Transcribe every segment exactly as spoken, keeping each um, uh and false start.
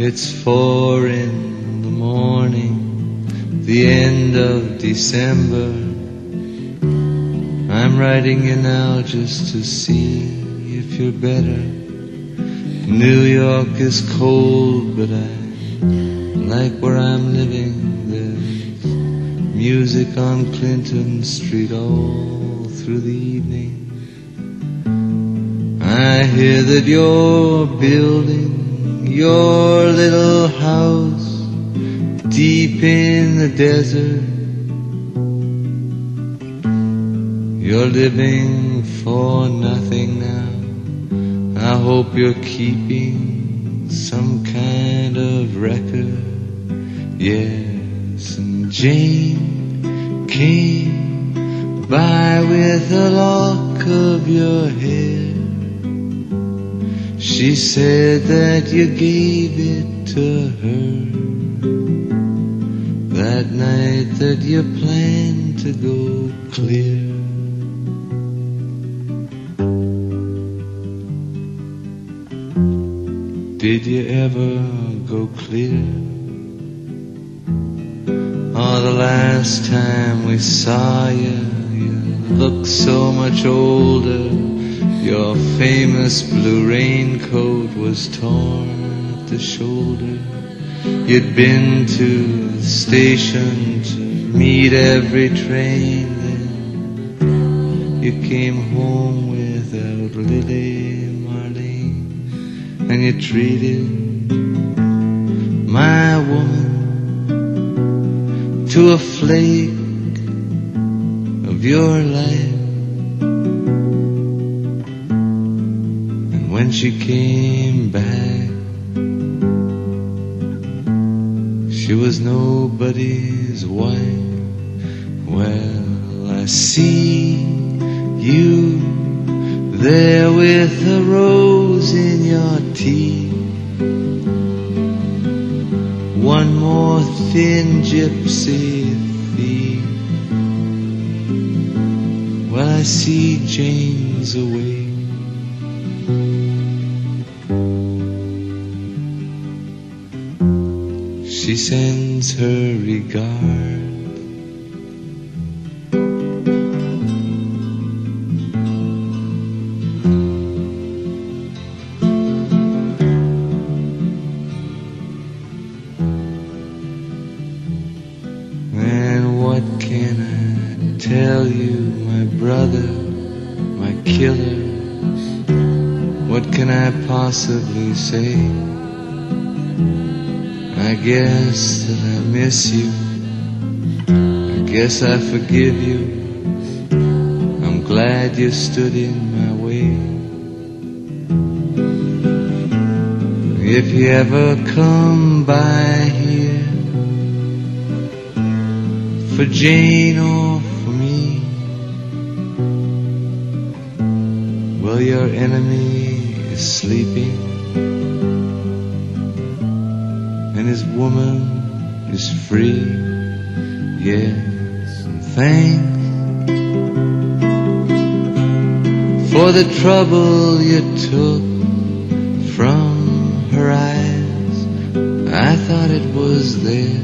It's four in the morning, the end of December. I'm writing you now just to see if you're better. New York is cold, but I like where I'm living. There's music on Clinton Street all through the evening. I hear that you're building your little house deep in the desert. You're living for nothing now. I hope you're keeping some kind of record. Yes, and Jane came by with a lock of your hair. She said that you gave it to her that night that you planned to go clear. Did you ever go clear? Oh, the last time we saw you, you looked so much older. Your famous blue raincoat was torn at the shoulder. You'd been to the station to meet every train. Then you came home without Lily Marlene, and you treated my woman to a flake of your life. When she came back, she was nobody's wife. Well, I see you there with a rose in your teeth, one more thin gypsy thief. Well, I see Jane's away. She sends her regard. And what can I tell you, my brother, my killer? What can I possibly say? I guess that I miss you. I guess I forgive you. I'm glad you stood in my way. If you ever come by here for Jane or for me, well, your enemy is sleeping, and his woman is free. Yes, and thanks for the trouble you took from her eyes. I thought it was there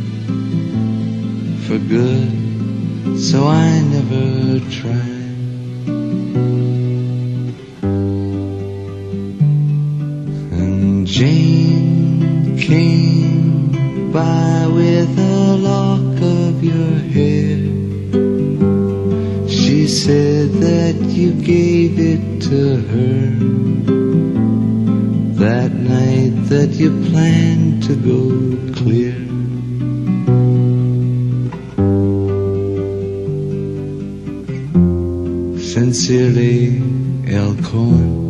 for good, so I never tried. And Jane came by with a lock of your hair. She said that you gave it to her that night that you planned to go clear. Sincerely, El Cohen.